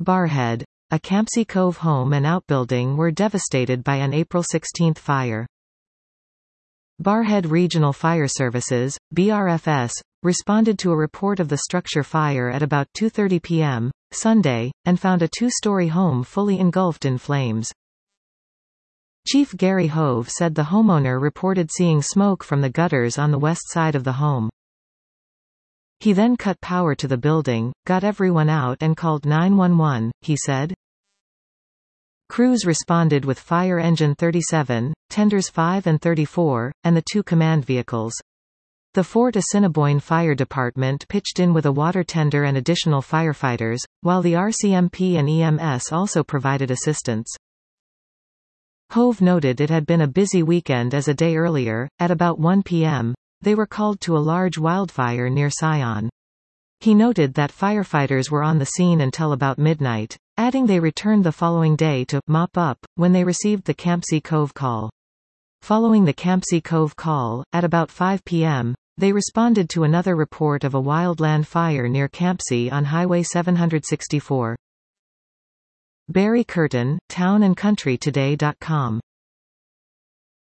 Barrhead. A Campsie Cove home and outbuilding were devastated by an April 16 fire. Barrhead Regional Fire Services, BRFS, responded to a report of the structure fire at about 2:30 p.m. Sunday, and found a two-story home fully engulfed in flames. Chief Gary Hove said the homeowner reported seeing smoke from the gutters on the west side of the home. He then cut power to the building, got everyone out and called 911, he said. Crews responded with Fire Engine 37, Tenders 5 and 34, and the two command vehicles. The Fort Assiniboine Fire Department pitched in with a water tender and additional firefighters, while the RCMP and EMS also provided assistance. Hove noted it had been a busy weekend as a day earlier, at about 1 p.m., they were called to a large wildfire near Sion. He noted that firefighters were on the scene until about midnight, adding they returned the following day to mop up when they received the Campsie Cove call. Following the Campsie Cove call, at about 5 p.m., they responded to another report of a wildland fire near Campsie on Highway 764. Barry Curtin, townandcountrytoday.com